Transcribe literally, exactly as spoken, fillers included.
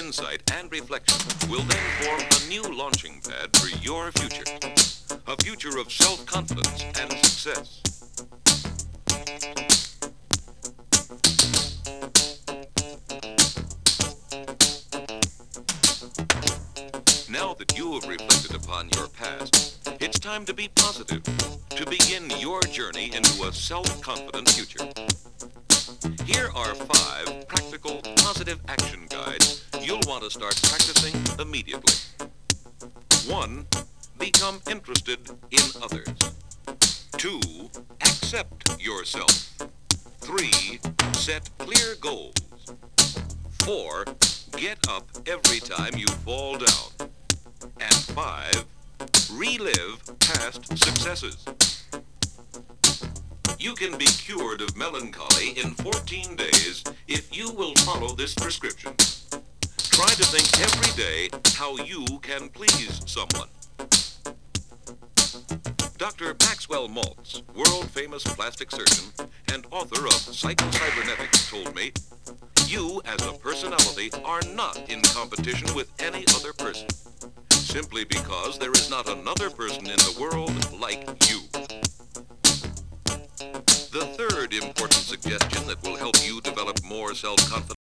insight and reflection will then form a new launching pad for your future. A future of self-confidence and success. Now that you have reflected upon your past, it's time to be positive, to begin your journey into a self-confident future. Here are five practical, positive action guides you'll want to start practicing immediately. One, become interested in others. Two, accept yourself. Three, set clear goals. Four, get up every time you fall down. And five, relive past successes. You can be cured of melancholy in fourteen days if you will follow this prescription. Try to think every day how you can please someone. Doctor Maxwell Maltz, world-famous plastic surgeon and author of Psycho-Cybernetics, told me, you as a personality are not in competition with any other person, simply because there is not another person in the world like you. The third important suggestion that will help you develop more self-confidence